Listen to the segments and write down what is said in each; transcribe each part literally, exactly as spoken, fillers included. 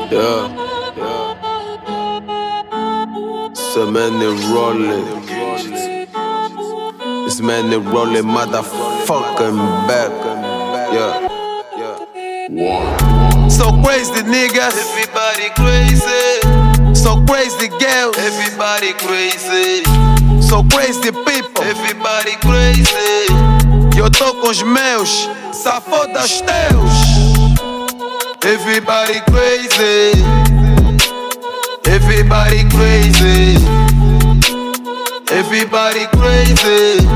Yeah, yeah. So many rolling. This man is rolling motherfucking back. Yeah, yeah. So crazy niggas, Everybody crazy, so crazy girls, everybody crazy, so crazy people. everybody crazy, Eu tô com os meus, só foda os teus. everybody crazy, everybody crazy, everybody crazy,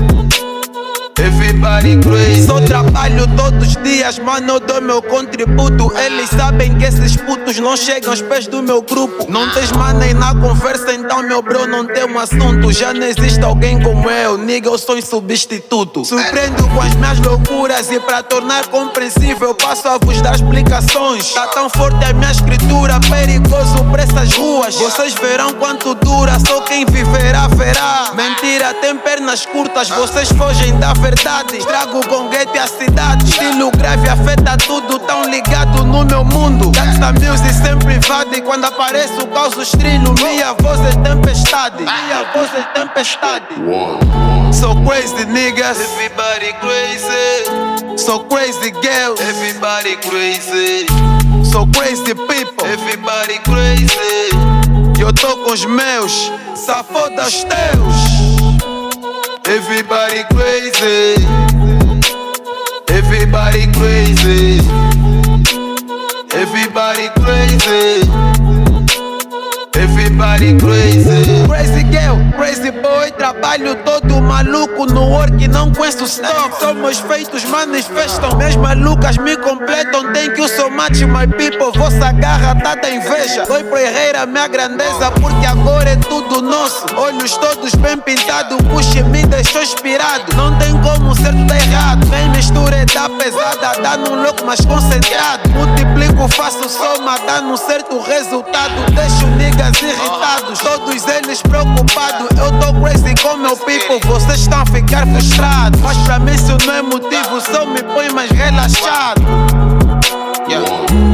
everybody crazy. Só trabalho todos os dias, mano, eu dou meu contributo. Eles sabem que esses putos não chegam aos pés do meu grupo. Não tens money na conversa, então meu bro não tem um assunto. Já não existe alguém como eu, nigga, eu sou insubstituto. Surpreendo com as minhas loucuras e pra tornar compreensível eu passo a vos dar explicações. Tá tão forte a minha escritura, perigoso pra essas ruas. Vocês verão quanto dura, só quem viverá verá. Mentira tem pernas curtas, vocês fogem da verdade. Estrago com gueto e a cidade. Estilo grave afeta tudo, tão ligado no meu mundo. Gangsta music sempre invade. Quando apareço causo estrilo. Minha voz é tempestade. Minha voz é tempestade. So crazy niggas, Everybody crazy, so crazy girls, everybody crazy, so crazy people. everybody crazy, Eu tô com os meus, só foda os teus. everybody crazy, everybody crazy, everybody crazy, everybody crazy. Crazy girl, crazy boy, trabalho todo maluco no work, não conheço stop. Somos feitos, manifestam, minhas malucas me completam. Thank you so much, my people, vossa garra tá da inveja. Doi pro herreira minha grandeza, porque agora é tudo nosso. Olhos todos bem pintados, puxa me deixou inspirado. Não tem como certo tá errado, bem mistura é da pesada, dá num louco mais concentrado. Multiplico, faço soma, dá num certo resultado. Deixo niggas irritados, todos eles preocupados. Eu tô crazy com meu people, vocês estão a ficar frustrados. Mas pra mim isso não é motivo, só me põe mais relaxado. Yeah.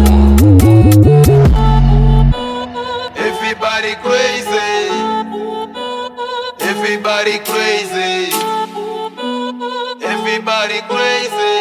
Everybody crazy, everybody crazy, everybody crazy,